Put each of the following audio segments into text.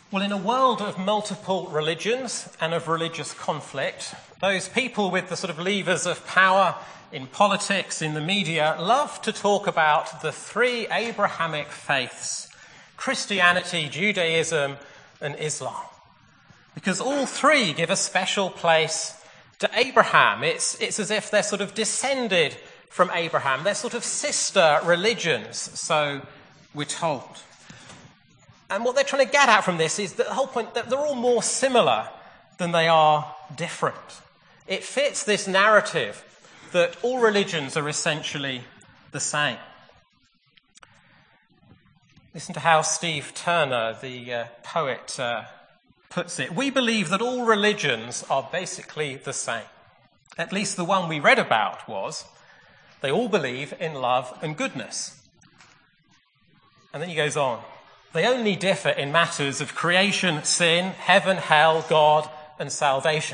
Well, in a world of multiple religions and of religious conflict, those people with the sort of levers of power in politics, in the media, love to talk about the three Abrahamic faiths: Christianity, Judaism, and Islam. Because all three give a special place to Abraham. It's as if they're sort of descended from Abraham. They're sort of sister religions, so we're told. And what they're trying to get at from this is the whole point that they're all more similar than they are different. It fits this narrative that all religions are essentially the same. Listen to how Steve Turner, the poet, puts it. We believe that all religions are basically the same. At least the one we read about was. They all believe in love and goodness. And then he goes on. They only differ in matters of creation, sin, heaven, hell, God, and salvation.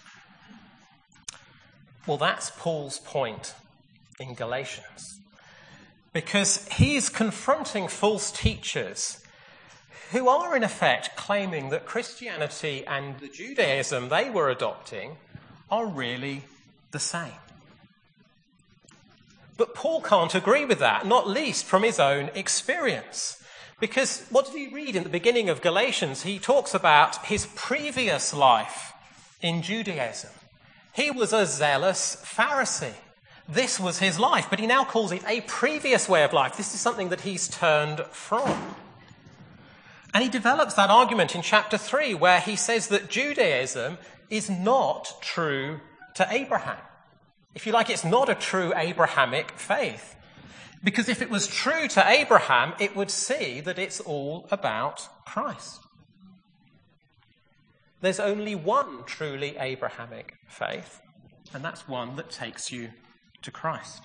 Well, that's Paul's point in Galatians. Because he's confronting false teachers who are, in effect, claiming that Christianity and the Judaism they were adopting are really the same. But Paul can't agree with that, not least from his own experience. Because what did he read in the beginning of Galatians? He talks about his previous life in Judaism. He was a zealous Pharisee. This was his life, but he now calls it a previous way of life. This is something that he's turned from. And he develops that argument in chapter 3, where he says that Judaism is not true to Abraham. If you like, it's not a true Abrahamic faith. Because if it was true to Abraham, it would see that it's all about Christ. There's only one truly Abrahamic faith, and that's one that takes you to Christ.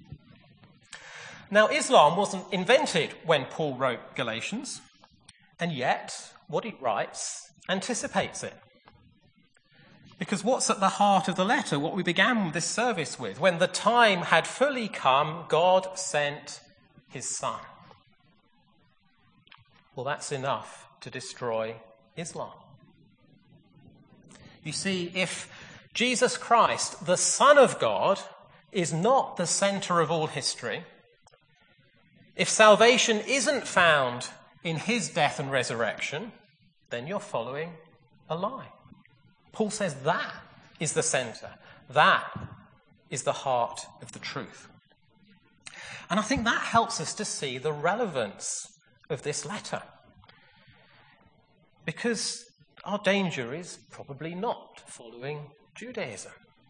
Now, Islam wasn't invented when Paul wrote Galatians, and yet what he writes anticipates it. Because what's at the heart of the letter, what we began this service with? When the time had fully come, God sent his Son. Well, that's enough to destroy Islam. You see, if Jesus Christ, the Son of God, is not the centre of all history, if salvation isn't found in his death and resurrection, then you're following a lie. Paul says that is the centre. That is the heart of the truth. And I think that helps us to see the relevance of this letter. Because our danger is probably not following Judaism.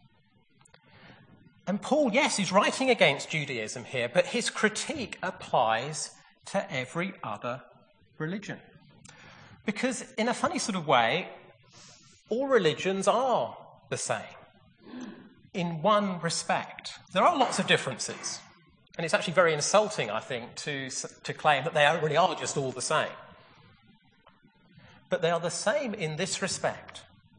And Paul, yes, is writing against Judaism here, but his critique applies to every other religion. Because in a funny sort of way, all religions are the same in one respect. There are lots of differences. And it's actually very insulting, I think, to claim that they really are just all the same. But they are the same in this respect.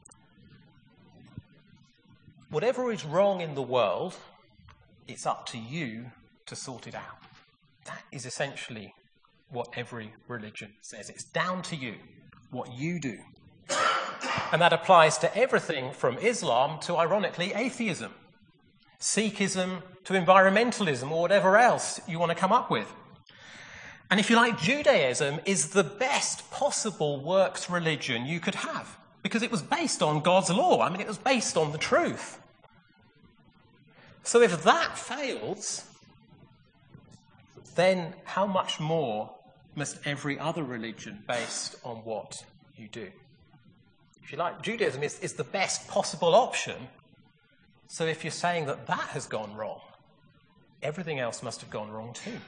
Whatever is wrong in the world, it's up to you to sort it out. That is essentially what every religion says. It's down to you, what you do. And that applies to everything from Islam to, ironically, atheism, Sikhism to environmentalism, or whatever else you want to come up with. And if you like, Judaism is the best possible works religion you could have, because it was based on God's law. I mean, it was based on the truth. So if that fails, then how much more must every other religion based on what you do? If you like, Judaism is the best possible option. So if you're saying that that has gone wrong, everything else must have gone wrong too.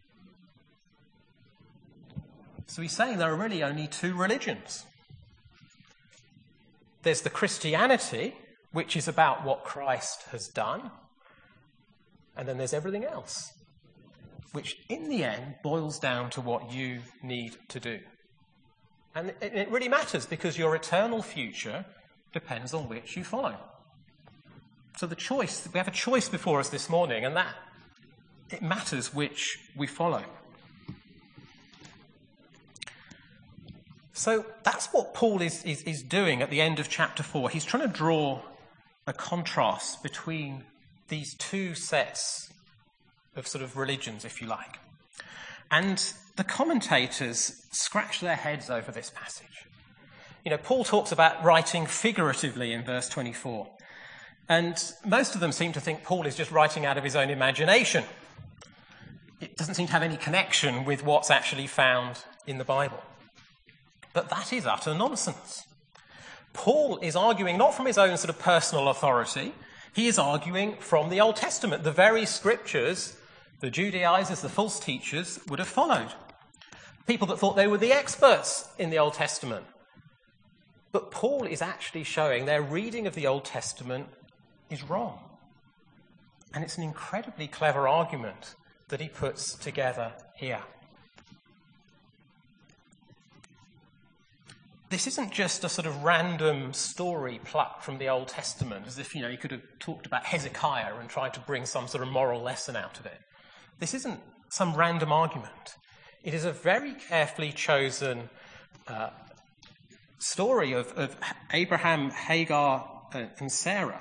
So he's saying there are really only two religions. There's the Christianity, which is about what Christ has done. And then there's everything else, which in the end boils down to what you need to do. And it really matters, because your eternal future depends on which you follow. So we have a choice before us this morning, and that it matters which we follow. So that's what Paul is doing at the end of chapter 4. He's trying to draw a contrast between these two sets of sort of religions, if you like. And the commentators scratch their heads over this passage. You know, Paul talks about writing figuratively in verse 24. And most of them seem to think Paul is just writing out of his own imagination. It doesn't seem to have any connection with what's actually found in the Bible. But that is utter nonsense. Paul is arguing not from his own sort of personal authority. He is arguing from the Old Testament, the very scriptures the Judaizers, the false teachers, would have followed. People that thought they were the experts in the Old Testament. But Paul is actually showing their reading of the Old Testament is wrong. And it's an incredibly clever argument that he puts together here. This isn't just a sort of random story plucked from the Old Testament, as if, he could have talked about Hezekiah and tried to bring some sort of moral lesson out of it. This isn't some random argument. It is a very carefully chosen story of Abraham, Hagar, and Sarah.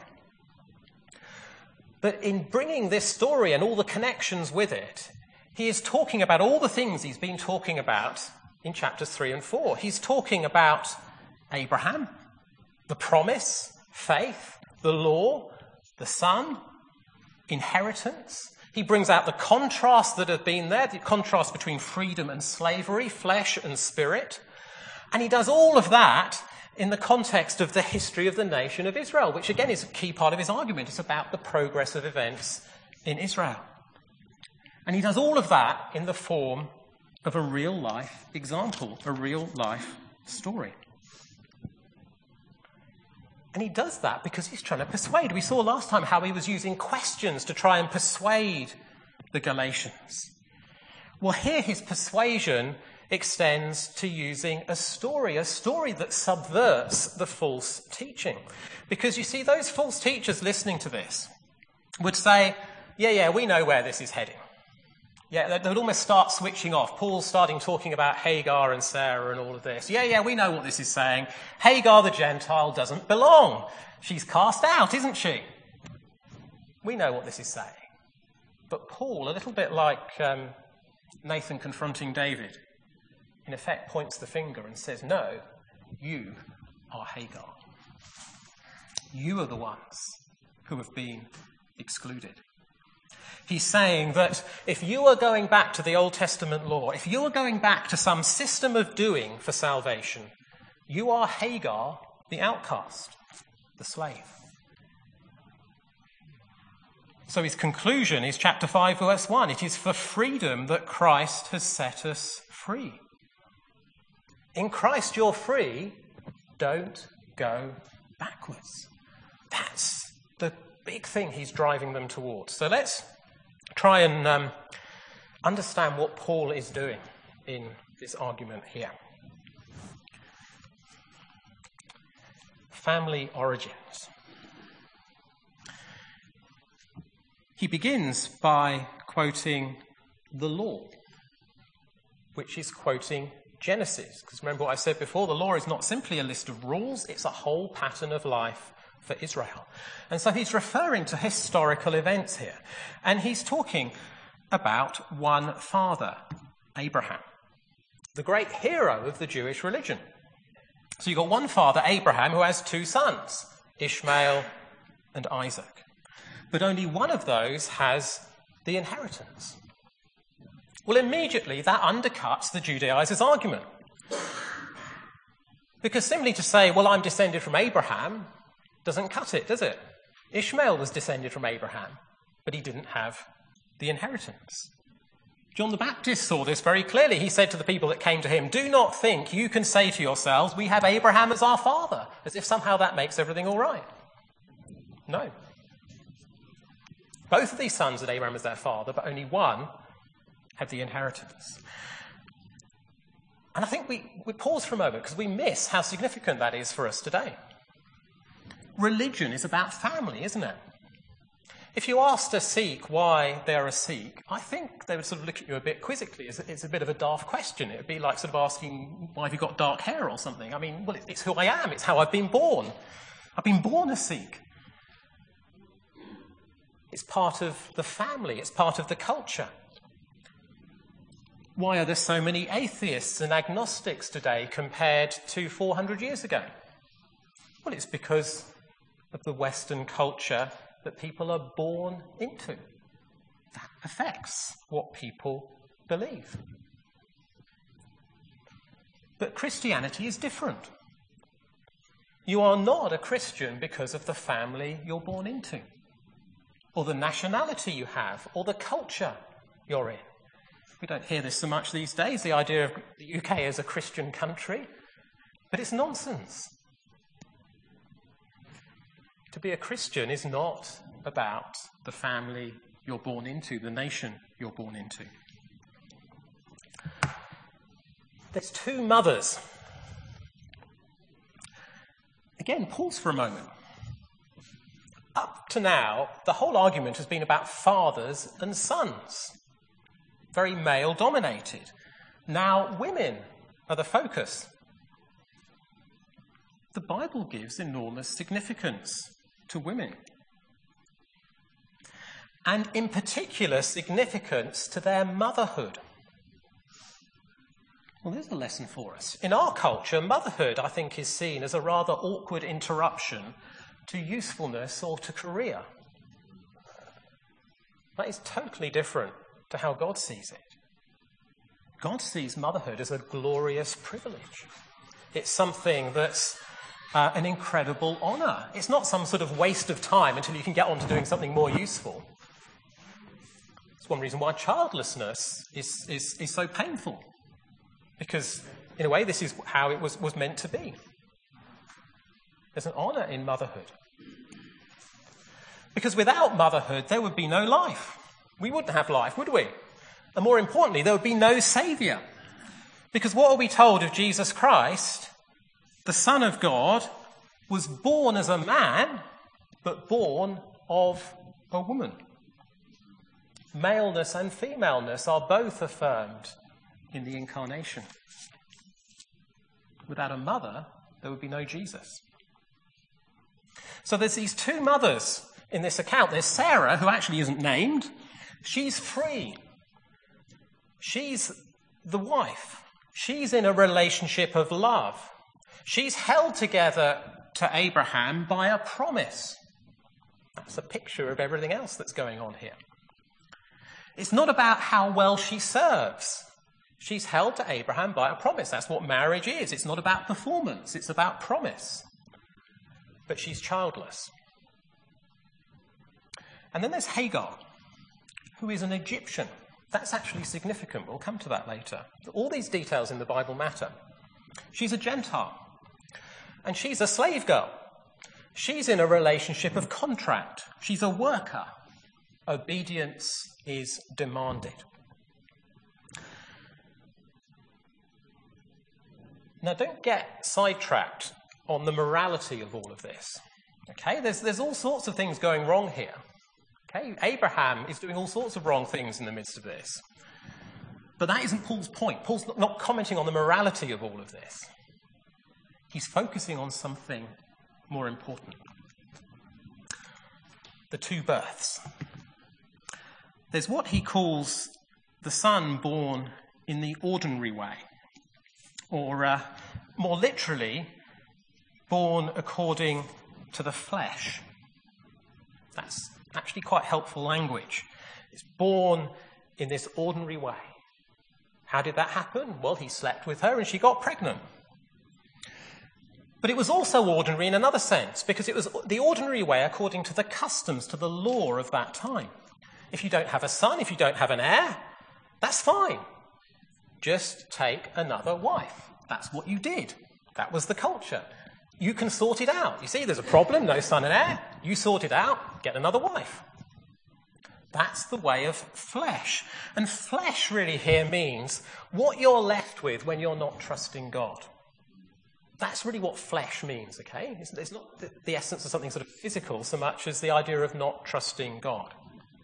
But in bringing this story and all the connections with it, he is talking about all the things he's been talking about in chapters 3 and 4. He's talking about Abraham, the promise, faith, the law, the son, inheritance. He brings out the contrast that have been there, the contrast between freedom and slavery, flesh and spirit. And he does all of that in the context of the history of the nation of Israel, which again is a key part of his argument. It's about the progress of events in Israel. And he does all of that in the form of a real-life example, a real-life story. And he does that because he's trying to persuade. We saw last time how he was using questions to try and persuade the Galatians. Well, here his persuasion extends to using a story that subverts the false teaching. Because you see, those false teachers listening to this would say, yeah, we know where this is heading. Yeah, they would almost start switching off. Paul's starting talking about Hagar and Sarah and all of this. Yeah, we know what this is saying. Hagar the Gentile doesn't belong. She's cast out, isn't she? We know what this is saying. But Paul, a little bit like Nathan confronting David, in effect points the finger and says, no, you are Hagar. You are the ones who have been excluded. He's saying that if you are going back to the Old Testament law, if you are going back to some system of doing for salvation, you are Hagar, the outcast, the slave. So his conclusion is chapter 5, verse 1. It is for freedom that Christ has set us free. In Christ you're free. Don't go backwards. That's the big thing he's driving them towards. So let's try and understand what Paul is doing in this argument here. Family origins. He begins by quoting the law, which is quoting Genesis. Because remember what I said before, the law is not simply a list of rules, it's a whole pattern of life for Israel. And so he's referring to historical events here. And he's talking about one father, Abraham, the great hero of the Jewish religion. So you've got one father, Abraham, who has two sons, Ishmael and Isaac. But only one of those has the inheritance. Well, immediately that undercuts the Judaizers' argument. Because simply to say, well, I'm descended from Abraham, doesn't cut it, does it? Ishmael was descended from Abraham, but he didn't have the inheritance. John the Baptist saw this very clearly. He said to the people that came to him, do not think you can say to yourselves, we have Abraham as our father, as if somehow that makes everything all right. No. Both of these sons had Abraham as their father, but only one had the inheritance. And I think we pause for a moment because we miss how significant that is for us today. Religion is about family, isn't it? If you asked a Sikh why they're a Sikh, I think they would sort of look at you a bit quizzically. It's a bit of a daft question. It would be like sort of asking, why have you got dark hair or something? I mean, well, it's who I am. It's how I've been born. I've been born a Sikh. It's part of the family. It's part of the culture. Why are there so many atheists and agnostics today compared to 400 years ago? Well, it's because of the Western culture that people are born into. That affects what people believe. But Christianity is different. You are not a Christian because of the family you're born into, or the nationality you have, or the culture you're in. We don't hear this so much these days, the idea of the UK as a Christian country, but it's nonsense. To be a Christian is not about the family you're born into, the nation you're born into. There's two mothers. Again, pause for a moment. Up to now, the whole argument has been about fathers and sons, very male-dominated. Now women are the focus. The Bible gives enormous significance to women, and in particular significance to their motherhood. Well, there's a lesson for us. In our culture, motherhood, I think, is seen as a rather awkward interruption to usefulness or to career. That is totally different to how God sees it. God sees motherhood as a glorious privilege. It's something that's an incredible honour. It's not some sort of waste of time until you can get on to doing something more useful. It's one reason why childlessness is so painful. Because, in a way, this is how it was meant to be. There's an honour in motherhood. Because without motherhood, there would be no life. We wouldn't have life, would we? And more importantly, there would be no saviour. Because what are we told of Jesus Christ? The Son of God was born as a man, but born of a woman. Maleness and femaleness are both affirmed in the incarnation. Without a mother, there would be no Jesus. So there's these two mothers in this account. There's Sarah, who actually isn't named. She's free. She's the wife. She's in a relationship of love. She's held together to Abraham by a promise. That's a picture of everything else that's going on here. It's not about how well she serves. She's held to Abraham by a promise. That's what marriage is. It's not about performance. It's about promise. But she's childless. And then there's Hagar, who is an Egyptian. That's actually significant. We'll come to that later. All these details in the Bible matter. She's a Gentile. And she's a slave girl. She's in a relationship of contract. She's a worker. Obedience is demanded. Now, don't get sidetracked on the morality of all of this. Okay, there's all sorts of things going wrong here. Okay, Abraham is doing all sorts of wrong things in the midst of this. But that isn't Paul's point. Paul's not commenting on the morality of all of this. He's focusing on something more important. The two births. There's what he calls the son born in the ordinary way, or more literally, born according to the flesh. That's actually quite helpful language. It's born in this ordinary way. How did that happen? Well, he slept with her and she got pregnant. But it was also ordinary in another sense, because it was the ordinary way according to the customs, to the law of that time. If you don't have a son, if you don't have an heir, that's fine. Just take another wife. That's what you did. That was the culture. You can sort it out. You see, there's a problem, no son and heir. You sort it out, get another wife. That's the way of flesh. And flesh really here means what you're left with when you're not trusting God. That's really what flesh means, okay? It's not the essence of something sort of physical so much as the idea of not trusting God.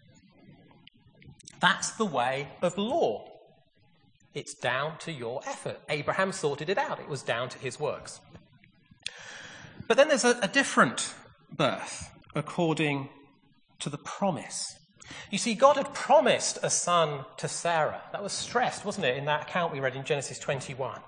That's the way of law. It's down to your effort. Abraham sorted it out. It was down to his works. But then there's a different birth according to the promise. You see, God had promised a son to Sarah. That was stressed, wasn't it, in that account we read in Genesis 21.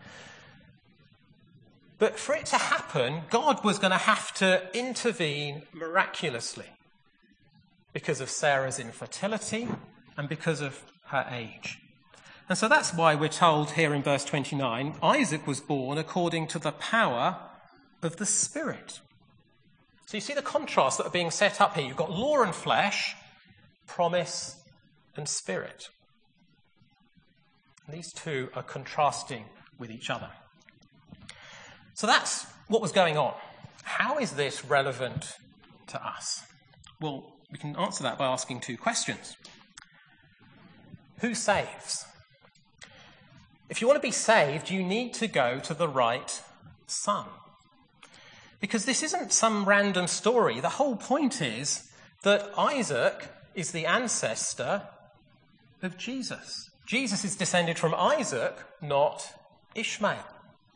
But for it to happen, God was going to have to intervene miraculously because of Sarah's infertility and because of her age. And so that's why we're told here in verse 29, Isaac was born according to the power of the Spirit. So you see the contrast that are being set up here. You've got law and flesh, promise and spirit. And these two are contrasting with each other. So that's what was going on. How is this relevant to us? Well, we can answer that by asking two questions. Who saves? If you want to be saved, you need to go to the right son. Because this isn't some random story. The whole point is that Isaac is the ancestor of Jesus. Jesus is descended from Isaac, not Ishmael.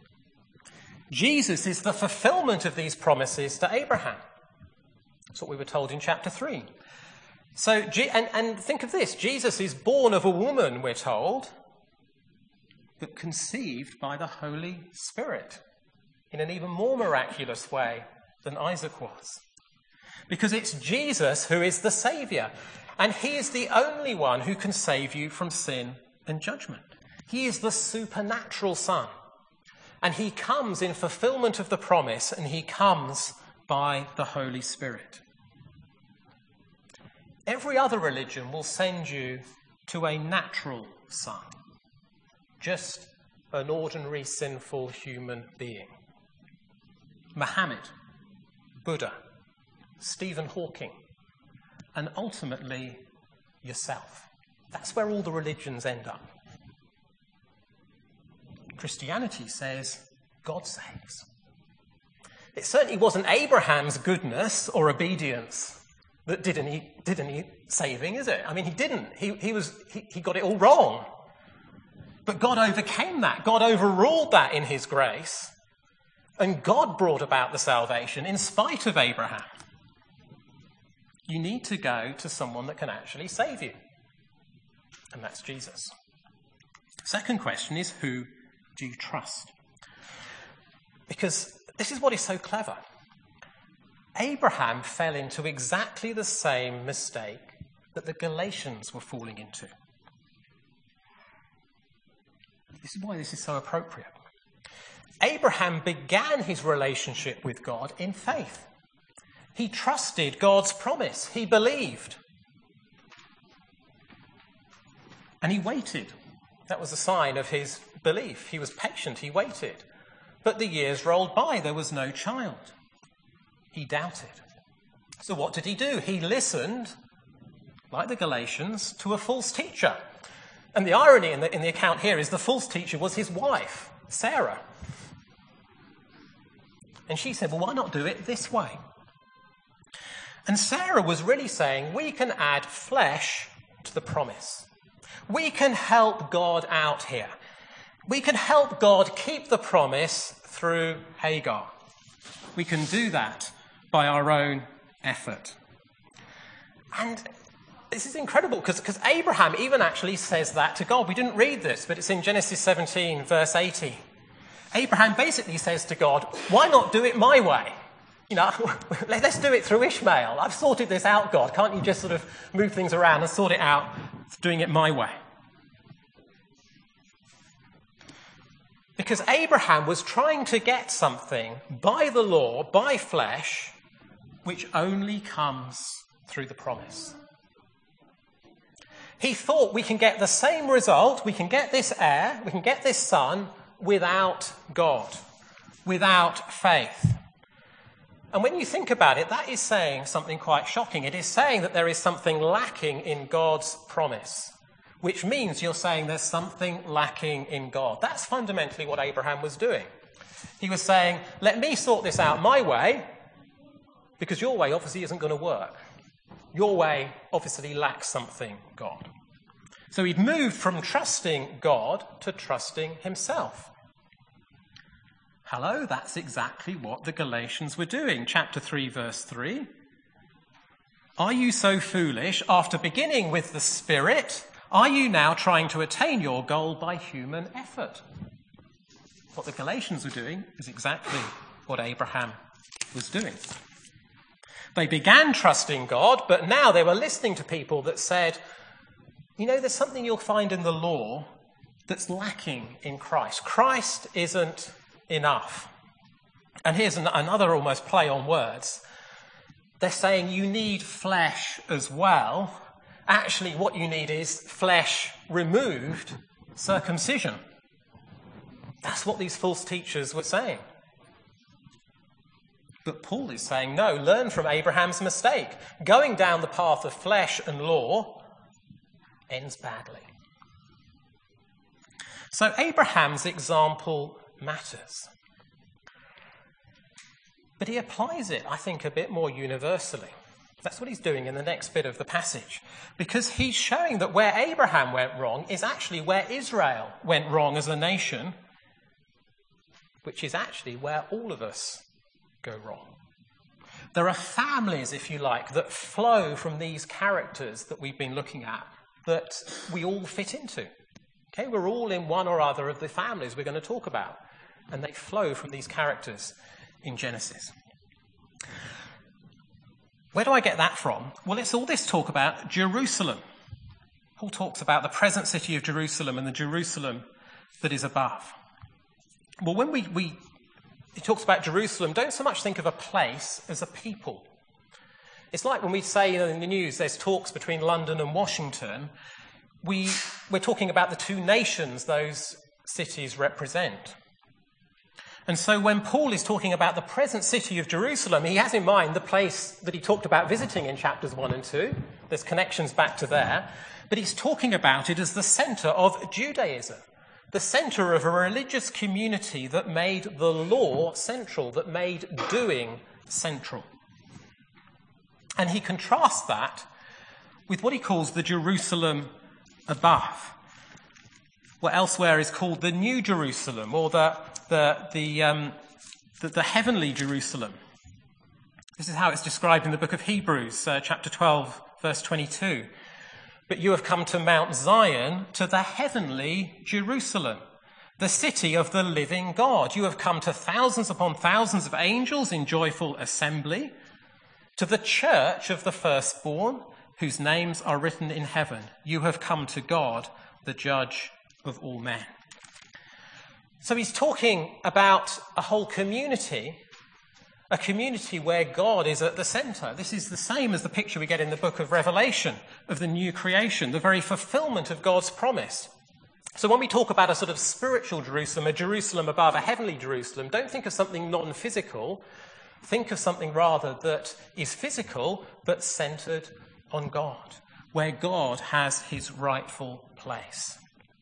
Jesus is the fulfillment of these promises to Abraham. That's what we were told in chapter 3. So, and think of this. Jesus is born of a woman, we're told, but conceived by the Holy Spirit in an even more miraculous way than Isaac was. Because it's Jesus who is the Saviour, and he is the only one who can save you from sin and judgment. He is the supernatural Son, and he comes in fulfillment of the promise, and he comes by the Holy Spirit. Every other religion will send you to a natural son, just an ordinary sinful human being. Muhammad, Buddha, Stephen Hawking, and ultimately yourself. That's where all the religions end up. Christianity says God saves. It certainly wasn't Abraham's goodness or obedience that did any saving, is it? I mean, he didn't. He got it all wrong. But God overcame that. God overruled that in his grace. And God brought about the salvation in spite of Abraham. You need to go to someone that can actually save you. And that's Jesus. Second question is, who do you trust? Because this is what is so clever. Abraham fell into exactly the same mistake that the Galatians were falling into. This is why this is so appropriate. Abraham began his relationship with God in faith. He trusted God's promise. He believed. And he waited. That was a sign of his belief. He was patient. He waited. But the years rolled by. There was no child. He doubted. So what did he do? He listened, like the Galatians, to a false teacher. And the irony in the account here is the false teacher was his wife, Sarah. And she said, well, why not do it this way? And Sarah was really saying, we can add flesh to the promise. We can help God out here. We can help God keep the promise through Hagar. We can do that by our own effort. And this is incredible because Abraham even actually says that to God. We didn't read this, but it's in Genesis 17, verse 80. Abraham basically says to God, why not do it my way? You know, let's do it through Ishmael. I've sorted this out, God. Can't you just sort of move things around and sort it out, doing it my way? Because Abraham was trying to get something by the law, by flesh, which only comes through the promise. He thought we can get the same result, we can get this heir, we can get this son without God, without faith. And when you think about it, that is saying something quite shocking. It is saying that there is something lacking in God's promise, which means you're saying there's something lacking in God. That's fundamentally what Abraham was doing. He was saying, let me sort this out my way, because your way obviously isn't going to work. Your way obviously lacks something, God. So he'd moved from trusting God to trusting himself. Hello, that's exactly what the Galatians were doing. Chapter 3, verse 3. Are you so foolish? After beginning with the Spirit, are you now trying to attain your goal by human effort? What the Galatians were doing is exactly what Abraham was doing. They began trusting God, but now they were listening to people that said, you know, there's something you'll find in the law that's lacking in Christ. Christ isn't enough. And here's another almost play on words. They're saying you need flesh as well. Actually, what you need is flesh removed, circumcision. That's what these false teachers were saying. But Paul is saying, no, learn from Abraham's mistake. Going down the path of flesh and law ends badly. So Abraham's example matters. But he applies it, I think, a bit more universally. That's what he's doing in the next bit of the passage. Because he's showing that where Abraham went wrong is actually where Israel went wrong as a nation, which is actually where all of us go wrong. There are families, if you like, that flow from these characters that we've been looking at, that we all fit into. Okay, we're all in one or other of the families we're going to talk about, and they flow from these characters in Genesis. Where do I get that from? Well, it's all this talk about Jerusalem. Paul talks about the present city of Jerusalem and the Jerusalem that is above. Well, when he talks about Jerusalem, don't so much think of a place as a people. It's like when we say in the news there's talks between London and Washington, we're talking about the two nations those cities represent. And so when Paul is talking about the present city of Jerusalem, he has in mind the place that he talked about visiting in chapters 1 and 2. There's connections back to there. But he's talking about it as the centre of Judaism, the centre of a religious community that made the law central, that made doing central. And he contrasts that with what he calls the Jerusalem above, what elsewhere is called the New Jerusalem, or the heavenly Jerusalem. This is how it's described in the book of Hebrews, chapter 12, verse 22. But you have come to Mount Zion, to the heavenly Jerusalem, the city of the living God. You have come to thousands upon thousands of angels in joyful assembly, to the church of the firstborn, whose names are written in heaven. You have come to God, the judge of all men. So he's talking about a whole community, a community where God is at the centre. This is the same as the picture we get in the book of Revelation of the new creation, the very fulfilment of God's promise. So when we talk about a sort of spiritual Jerusalem, a Jerusalem above, a heavenly Jerusalem, don't think of something non-physical. Think of something rather that is physical but centred on God, where God has his rightful place.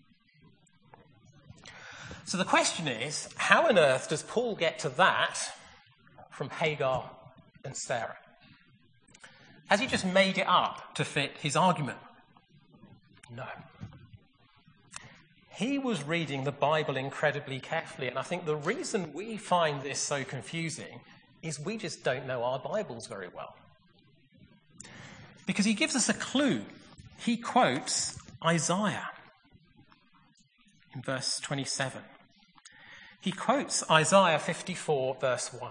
So the question is, how on earth does Paul get to that from Hagar and Sarah? Has he just made it up to fit his argument? No. He was reading the Bible incredibly carefully, and I think the reason we find this so confusing is we just don't know our Bibles very well. Because he gives us a clue. He quotes Isaiah in verse 27. He quotes Isaiah 54, verse 1.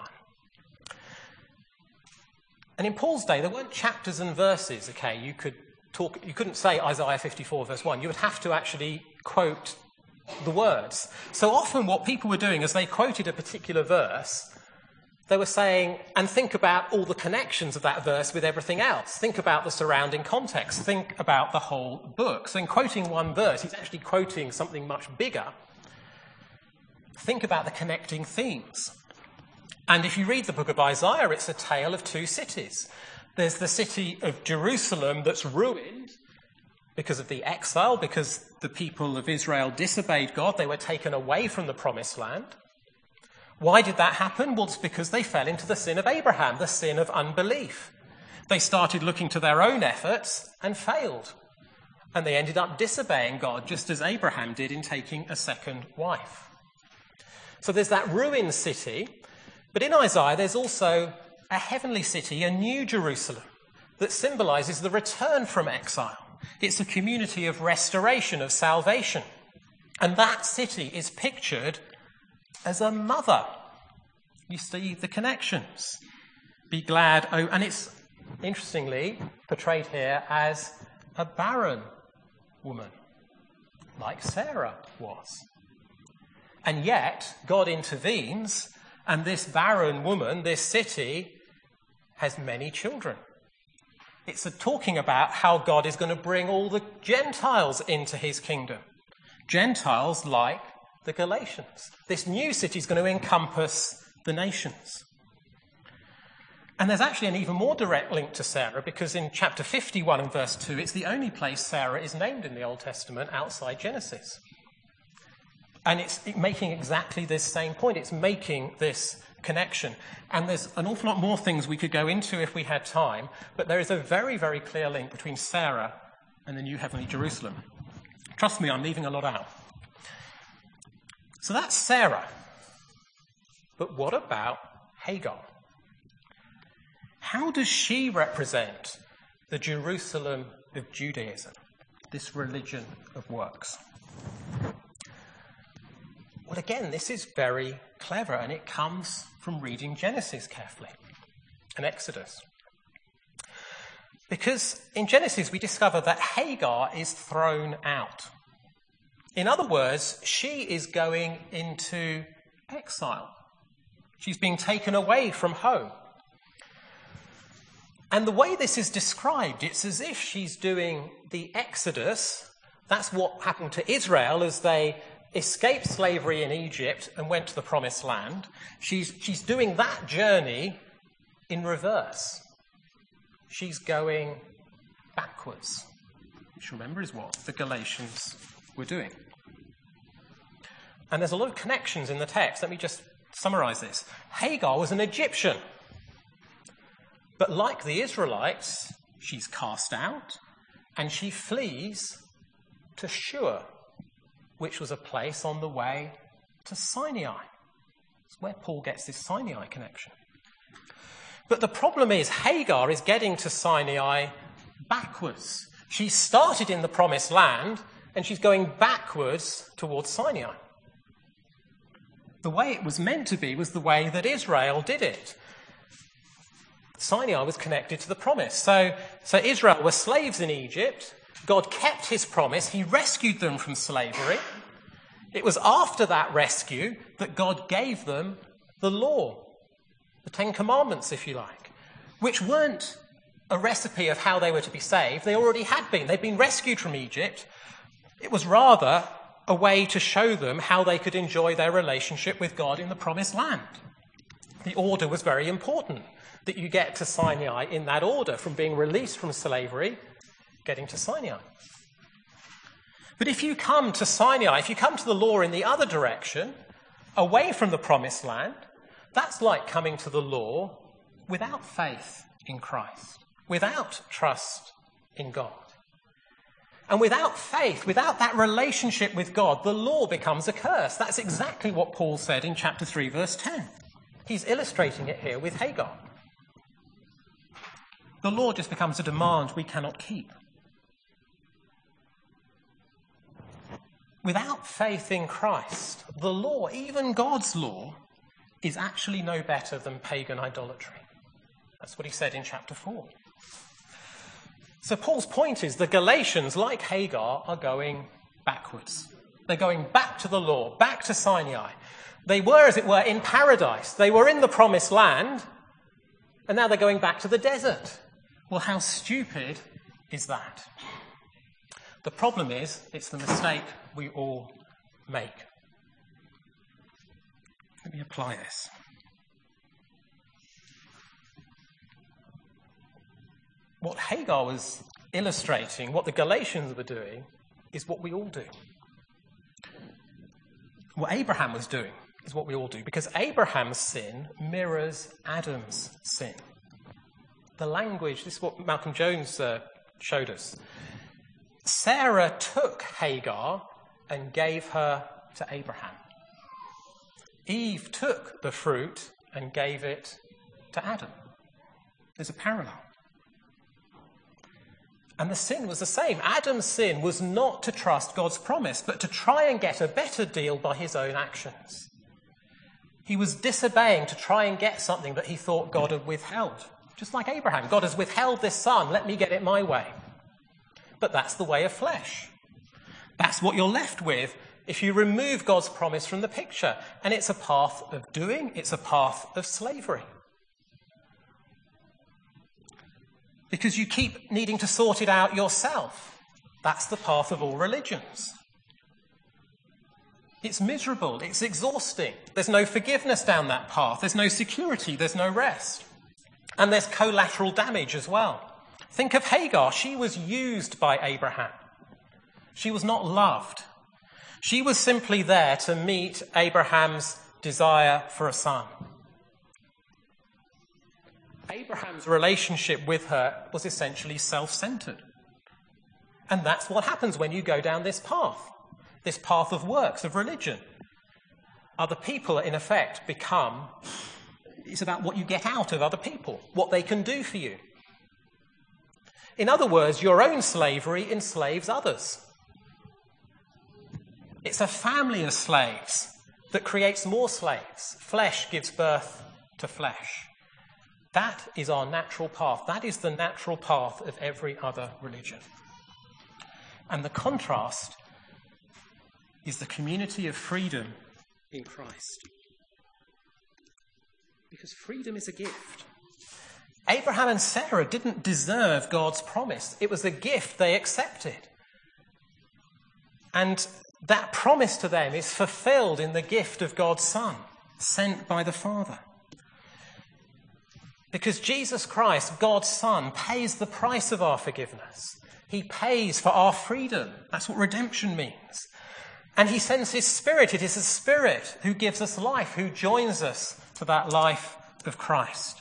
And in Paul's day, there weren't chapters and verses, okay? You couldn't say Isaiah 54, verse 1. You would have to actually quote the words. So often what people were doing as they quoted a particular verse, they were saying, and think about all the connections of that verse with everything else. Think about the surrounding context. Think about the whole book. So in quoting one verse, he's actually quoting something much bigger. Think about the connecting themes. And if you read the book of Isaiah, it's a tale of two cities. There's the city of Jerusalem that's ruined because of the exile, because the people of Israel disobeyed God. They were taken away from the promised land. Why did that happen? Well, it's because they fell into the sin of Abraham, the sin of unbelief. They started looking to their own efforts and failed. And they ended up disobeying God, just as Abraham did in taking a second wife. So there's that ruined city, but in Isaiah there's also a heavenly city, a new Jerusalem, that symbolises the return from exile. It's a community of restoration, of salvation. And that city is pictured as a mother. You see the connections. Be glad, oh, and it's interestingly portrayed here as a barren woman, like Sarah was. And yet, God intervenes, and this barren woman, this city, has many children. It's talking about how God is going to bring all the Gentiles into his kingdom. Gentiles like the Galatians. This new city is going to encompass the nations. And there's actually an even more direct link to Sarah, because in chapter 51 and verse 2, it's the only place Sarah is named in the Old Testament outside Genesis. And it's making exactly this same point. It's making this connection. And there's an awful lot more things we could go into if we had time, but there is a very, very clear link between Sarah and the new heavenly Jerusalem. Trust me, I'm leaving a lot out. So that's Sarah. But what about Hagar? How does she represent the Jerusalem of Judaism, this religion of works? Well, again, this is very clever, and it comes from reading Genesis carefully and Exodus. Because in Genesis, we discover that Hagar is thrown out. In other words, she is going into exile. She's being taken away from home. And the way this is described, it's as if she's doing the Exodus. That's what happened to Israel as they escaped slavery in Egypt and went to the Promised Land. She's doing that journey in reverse. She's going backwards, which remember is what the Galatians were doing. And there's a lot of connections in the text. Let me just summarize this. Hagar was an Egyptian. But like the Israelites, she's cast out and she flees to Shur, which was a place on the way to Sinai. It's where Paul gets this Sinai connection. But the problem is Hagar is getting to Sinai backwards. She started in the Promised Land and she's going backwards towards Sinai. The way it was meant to be was the way that Israel did it. Sinai was connected to the promise. So Israel were slaves in Egypt. God kept his promise. He rescued them from slavery. It was after that rescue that God gave them the law, the Ten Commandments, if you like, which weren't a recipe of how they were to be saved. They already had been. They'd been rescued from Egypt. It was rather a way to show them how they could enjoy their relationship with God in the Promised Land. The order was very important, that you get to Sinai in that order, from being released from slavery, getting to Sinai. But if you come to Sinai, if you come to the law in the other direction, away from the Promised Land, that's like coming to the law without faith in Christ, without trust in God. And without faith, without that relationship with God, the law becomes a curse. That's exactly what Paul said in chapter 3, verse 10. He's illustrating it here with Hagar. The law just becomes a demand we cannot keep. Without faith in Christ, the law, even God's law, is actually no better than pagan idolatry. That's what he said in chapter 4. So Paul's point is the Galatians, like Hagar, are going backwards. They're going back to the law, back to Sinai. They were, as it were, in paradise. They were in the Promised Land, and now they're going back to the desert. Well, how stupid is that? The problem is, it's the mistake we all make. Let me apply this. What Hagar was illustrating, what the Galatians were doing, is what we all do. What Abraham was doing, is what we all do, because Abraham's sin mirrors Adam's sin. The language, this is what Malcolm Jones showed us. Sarah took Hagar and gave her to Abraham. Eve took the fruit and gave it to Adam. There's a parallel. And the sin was the same. Adam's sin was not to trust God's promise, but to try and get a better deal by his own actions. He was disobeying to try and get something that he thought God had withheld. Just like Abraham, God has withheld this son, let me get it my way. But that's the way of flesh. That's what you're left with if you remove God's promise from the picture. And it's a path of doing, it's a path of slavery. Because you keep needing to sort it out yourself. That's the path of all religions. It's miserable, it's exhausting. There's no forgiveness down that path. There's no security, there's no rest. And there's collateral damage as well. Think of Hagar. She was used by Abraham. She was not loved. She was simply there to meet Abraham's desire for a son. Abraham's relationship with her was essentially self-centered. And that's what happens when you go down this path of works, of religion. Other people, in effect, it's about what you get out of other people, what they can do for you. In other words, your own slavery enslaves others. It's a family of slaves that creates more slaves. Flesh gives birth to flesh. That is our natural path. That is the natural path of every other religion. And the contrast is the community of freedom in Christ. Because freedom is a gift. Abraham and Sarah didn't deserve God's promise. It was a gift they accepted. And that promise to them is fulfilled in the gift of God's Son, sent by the Father. Because Jesus Christ, God's Son, pays the price of our forgiveness. He pays for our freedom. That's what redemption means. And he sends his Spirit. It is his Spirit who gives us life, who joins us to that life of Christ.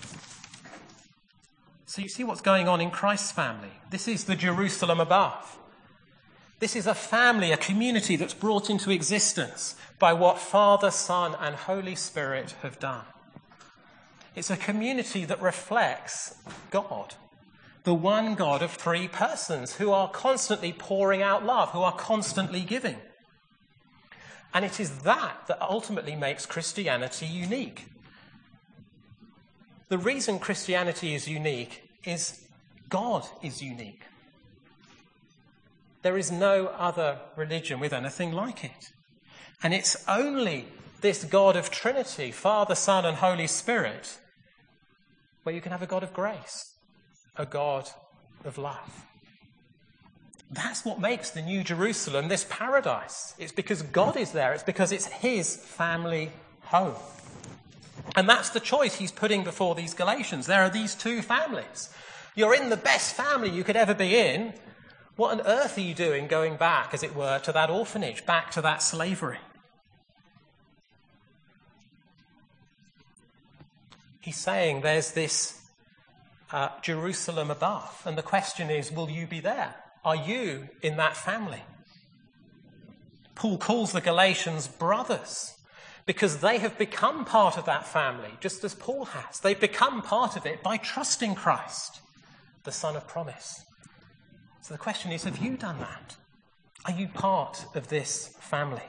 So you see what's going on in Christ's family. This is the Jerusalem above. This is a family, a community that's brought into existence by what Father, Son, and Holy Spirit have done. It's a community that reflects God, the one God of three persons who are constantly pouring out love, who are constantly giving. And it is that ultimately makes Christianity unique. The reason Christianity is unique is God is unique. There is no other religion with anything like it. And it's only this God of Trinity, Father, Son, and Holy Spirit, where you can have a God of grace, a God of love. That's what makes the New Jerusalem this paradise. It's because God is there. It's because it's his family home. And that's the choice he's putting before these Galatians. There are these two families. You're in the best family you could ever be in. What on earth are you doing going back, as it were, to that orphanage, back to that slavery? He's saying there's this Jerusalem above. And the question is, will you be there? Are you in that family? Paul calls the Galatians brothers because they have become part of that family, just as Paul has. They've become part of it by trusting Christ, the Son of promise. So the question is, have you done that? Are you part of this family?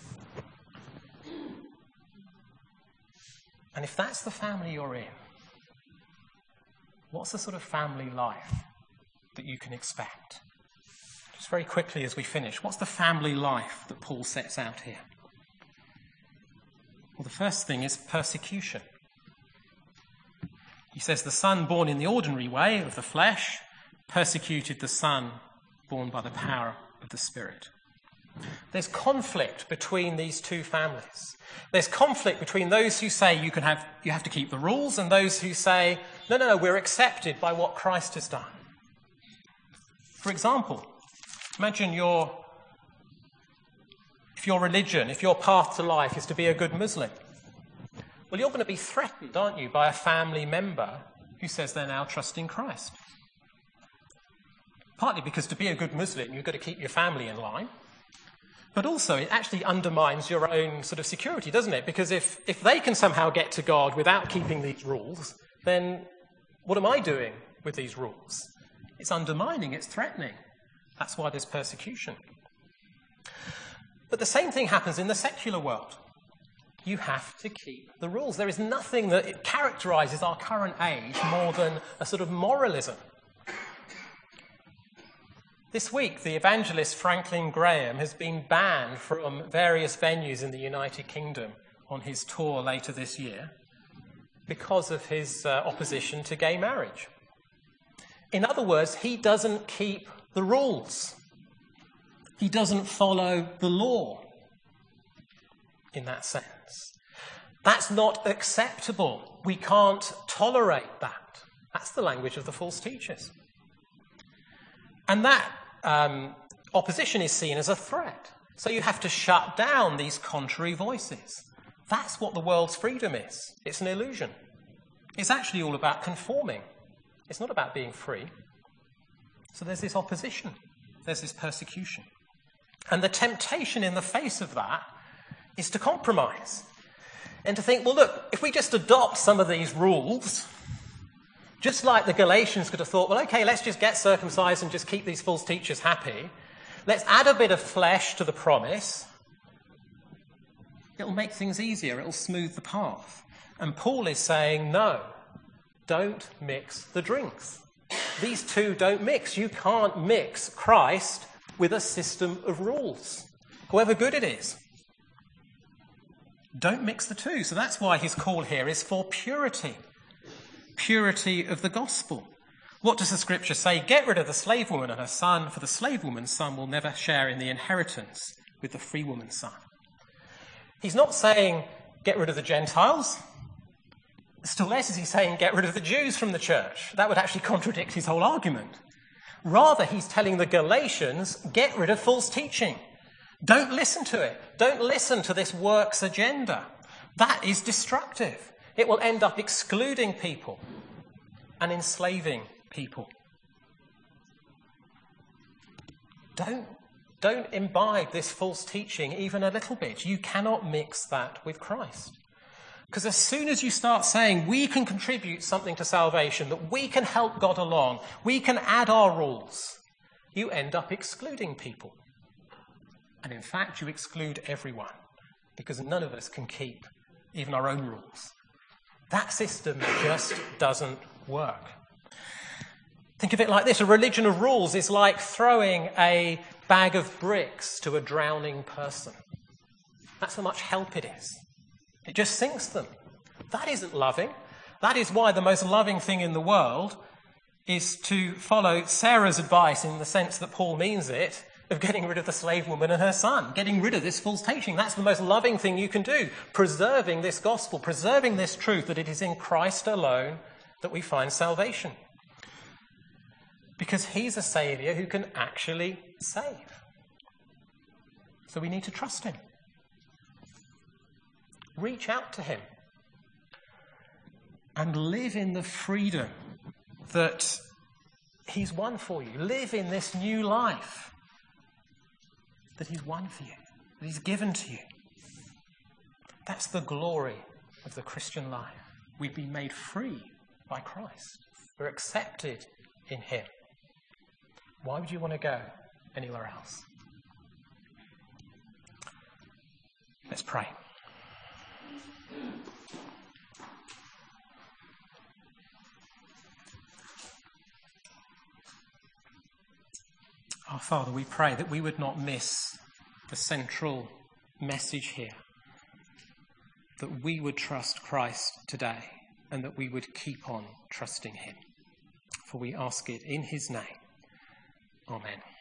And if that's the family you're in, what's the sort of family life that you can expect? Just very quickly as we finish, what's the family life that Paul sets out here? Well, the first thing is persecution. He says the son born in the ordinary way of the flesh persecuted the son born by the power of the Spirit. There's conflict between these two families. There's conflict between those who say you have to keep the rules and those who say, no, we're accepted by what Christ has done. For example, imagine you're if your religion, if your path to life is to be a good Muslim, well, you're going to be threatened, aren't you, by a family member who says they're now trusting Christ. Partly because to be a good Muslim, you've got to keep your family in line. But also, it actually undermines your own sort of security, doesn't it? Because if they can somehow get to God without keeping these rules, then what am I doing with these rules? It's undermining, it's threatening. That's why there's persecution. But the same thing happens in the secular world. You have to keep the rules. There is nothing that characterises our current age more than a sort of moralism. This week, the evangelist Franklin Graham has been banned from various venues in the United Kingdom on his tour later this year because of his opposition to gay marriage. In other words, he doesn't keep the rules. He doesn't follow the law in that sense. That's not acceptable. We can't tolerate that. That's the language of the false teachers. And that opposition is seen as a threat. So you have to shut down these contrary voices. That's what the world's freedom is. It's an illusion. It's actually all about conforming. It's not about being free. So there's this opposition. There's this persecution. And the temptation in the face of that is to compromise and to think, well, look, if we just adopt some of these rules, just like the Galatians could have thought, well, okay, let's just get circumcised and just keep these false teachers happy. Let's add a bit of flesh to the promise. It'll make things easier. It'll smooth the path. And Paul is saying, no, don't mix the drinks. These two don't mix. You can't mix Christ with a system of rules, however good it is. Don't mix the two. So that's why his call here is for purity. Purity of the gospel. What does the scripture say? Get rid of the slave woman and her son, for the slave woman's son will never share in the inheritance with the free woman's son. He's not saying get rid of the Gentiles. Still less is he saying get rid of the Jews from the church. That would actually contradict his whole argument. Rather, he's telling the Galatians, get rid of false teaching. Don't listen to it. Don't listen to this works agenda. That is destructive. It will end up excluding people and enslaving people. Don't imbibe this false teaching even a little bit. You cannot mix that with Christ. Because as soon as you start saying we can contribute something to salvation, that we can help God along, we can add our rules, you end up excluding people. And in fact, you exclude everyone, because none of us can keep even our own rules. That system just doesn't work. Think of it like this. A religion of rules is like throwing a bag of bricks to a drowning person. That's how much help it is. It just sinks them. That isn't loving. That is why the most loving thing in the world is to follow Sarah's advice, in the sense that Paul means it, of getting rid of the slave woman and her son, getting rid of this false teaching. That's the most loving thing you can do, preserving this gospel, preserving this truth that it is in Christ alone that we find salvation. Because he's a saviour who can actually save. So we need to trust him. Reach out to him and live in the freedom that he's won for you. Live in this new life that he's won for you, that he's given to you. That's the glory of the Christian life. We've been made free by Christ. We're accepted in him. Why would you want to go anywhere else? Let's pray. Our Father, we pray that we would not miss the central message here, that we would trust Christ today and that we would keep on trusting him. For we ask it in his name. Amen.